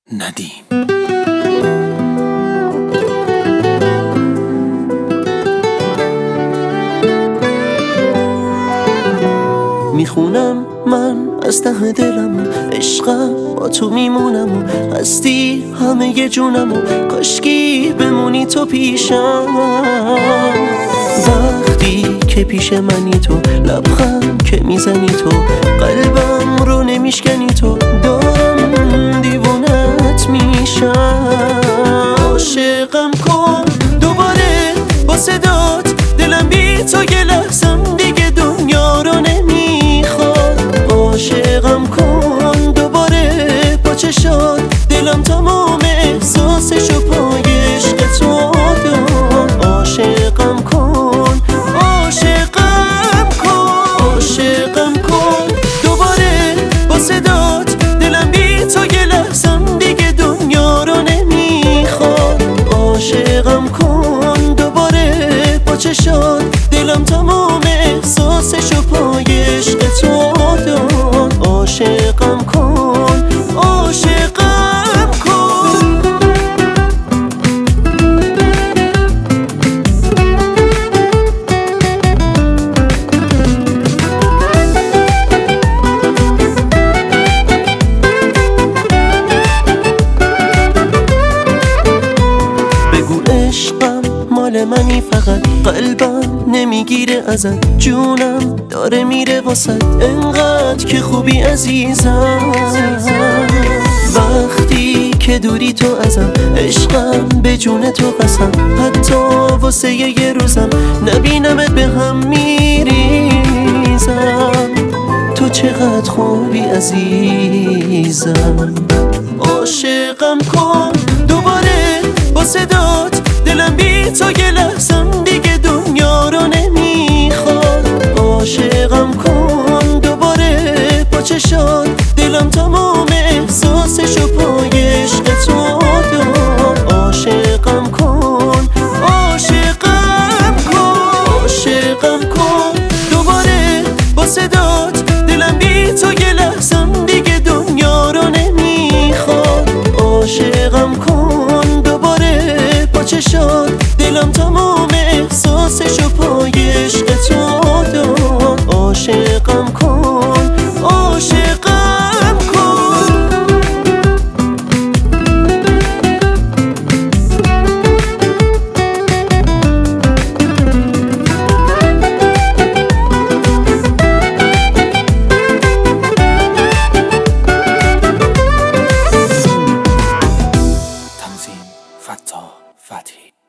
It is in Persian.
ندیم. میخونم من از ته دلم عشقم با تو میمونم و هستی همه ی جونم و کاشکی بمونی تو پیشم. وقتی که پیش منی تو لبخند که میزنی تو قلبم رو نمیشکنی تو دارم دیوونت میشم. عاشقم کن دوباره با صدات دلم بی تو یه لحظم دیگه دنیا رو نمیخواد. عاشقم کن دوباره با چشات دلم تمام احساسشو پای عشق تو داد. عاشقم کن عاشقم کن عاشقم کن دوباره با صدات دلم بی تو یه لحظم دیگه دنیا رو نمیخواد. عاشقم کن دوباره با چشات دلم تمام احساسشو پای عشق تو داد. عاشقم کن عاشقم کن. بگو عشقم مال منی فقط قلبم نمیگیره ازت جونم داره میره واسد انقدر که خوبی عزیزم. وقتی که دوری تو ازم عشقم به جون تو قسم حتی واسه یه روزم نبینمت به هم میریزم. تو چقدر خوبی عزیزم. عاشقم کن دوباره با صدات دلم بی تو یه لحظم دیگه دنیا رو نمیخواد. عاشقم کن دوباره با چشات دلم تمام احساسشو پای عشق تو داد. عاشقم کن عاشقم کن عاشقم کن دوباره با صدات دلم بی تو یه لحظم دیگه دنیا رو نمیخواد. عاشقم کن دوباره با چشات دلم تمام احساسشو پای عشق تو داد. عاشقم کن عاشقم کن. تنظیم فتاح فتحی.